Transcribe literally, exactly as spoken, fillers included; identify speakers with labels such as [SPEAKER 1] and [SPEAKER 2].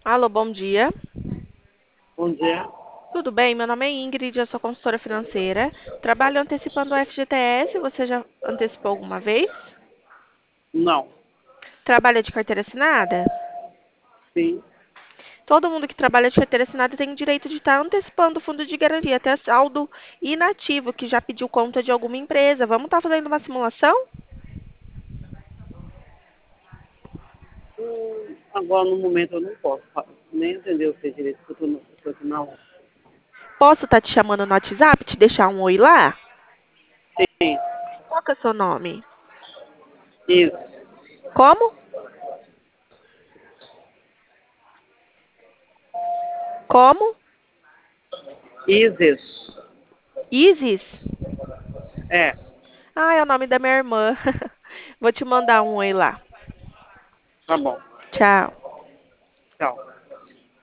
[SPEAKER 1] Alô, bom dia.
[SPEAKER 2] Bom dia.
[SPEAKER 1] Tudo bem? Meu nome é Ingrid, eu sou consultora financeira. Trabalho antecipando o F G T S. Você já antecipou alguma vez?
[SPEAKER 2] Não.
[SPEAKER 1] Trabalha de carteira assinada?
[SPEAKER 2] Sim.
[SPEAKER 1] Todo mundo que trabalha de carteira assinada tem o direito de estar antecipando o fundo de garantia, até saldo inativo, que já pediu conta de alguma empresa. Vamos estar fazendo uma simulação?
[SPEAKER 2] Hum, agora, no momento, eu não posso fa- nem atender o seu direito, porque eu estou aqui na rua.
[SPEAKER 1] Posso estar te chamando no WhatsApp, te deixar um oi lá?
[SPEAKER 2] Sim.
[SPEAKER 1] Qual que é o seu nome?
[SPEAKER 2] Isso.
[SPEAKER 1] Como? Como?
[SPEAKER 2] Isis.
[SPEAKER 1] Isis?
[SPEAKER 2] É.
[SPEAKER 1] Ah, é o nome da minha irmã. Vou te mandar um oi lá.
[SPEAKER 2] Tá bom.
[SPEAKER 1] Tchau.
[SPEAKER 2] Tchau.